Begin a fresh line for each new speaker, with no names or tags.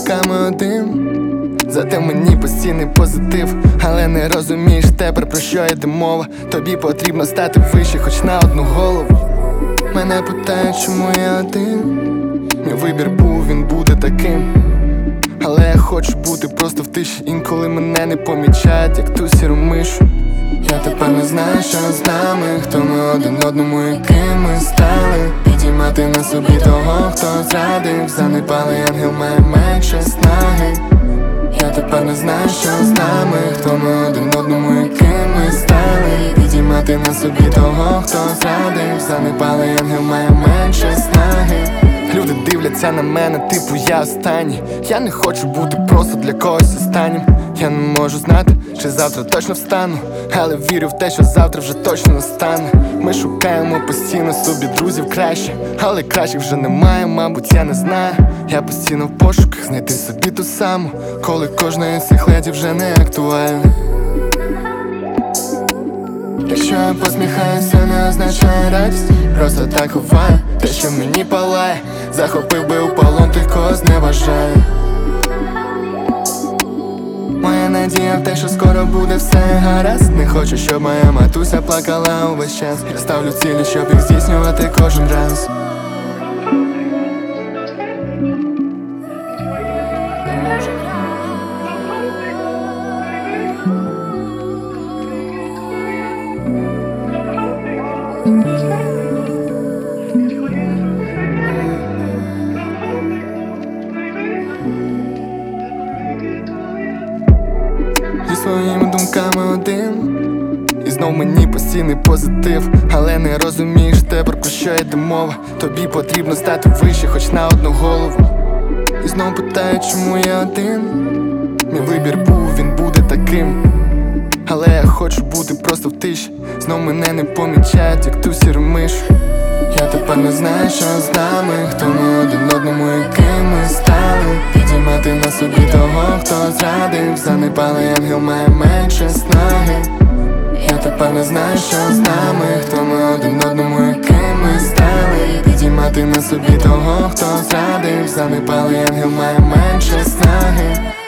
думками один. Зате мені постійний позитив, але не розумієш тепер, про що йде мова. Тобі потрібно стати вище, хоч на одну голову. Мене питають, чому я один. Мій вибір був, він буде таким. Але я хочу бути просто в тиші. Інколи мене не помічають, як ту сіру мишу. Я тепер не знаю, що з нами, хто ми один одному і ким ми стали. Підіймати на собі того, хто зрадив. Занепалий ангел має менше снаги. Я тепер не знаю, що з нами, хто ми один одному і ким ми стали. Підіймати на собі того, хто зрадив. Занепалий ангел має менше снаги. Люди дивляться на мене, типу я останній. Я не хочу бути просто для когось останнім. Я не можу знати, чи завтра точно встану, але вірю в те, що завтра вже точно настане. Ми шукаємо постійно собі друзів краще, але кращих вже немає, мабуть, я не знаю. Я постійно в пошуках знайти собі ту саму, коли кожна із цих леді вже не актуальна. Якщо я посміхаюся, не означає радість. Просто так ховаю те, що мені палає. Захопив би у полон тих, кого зневажаю. Моя надія в те, що скоро буде все гаразд. Не хочу, щоб моя матуся плакала увесь час. Я ставлю цілі, щоб їх здійснювати кожен раз. Зі своїми думками один. І знов мені постійний позитив, але не розумієш тепер, про що йде мова. Тобі потрібно стати вище, хоч на одну голову. І знов питають, чому я один. Мій вибір був, він буде таким. Але я хочу бути просто в тиші. Знов мене не помічають, як ту сіру мишу. Я тепер не знаю, що з нами, хто ми один одному і ким ми стали. Підіймати на собі того, хто зрадив. Занепалий ангел має менше снаги. Я тепер не знаю, що з нами, хто ми один одному і ким ми стали. Підіймати на собі того, хто зрадив. Занепалий ангел має менше снаги.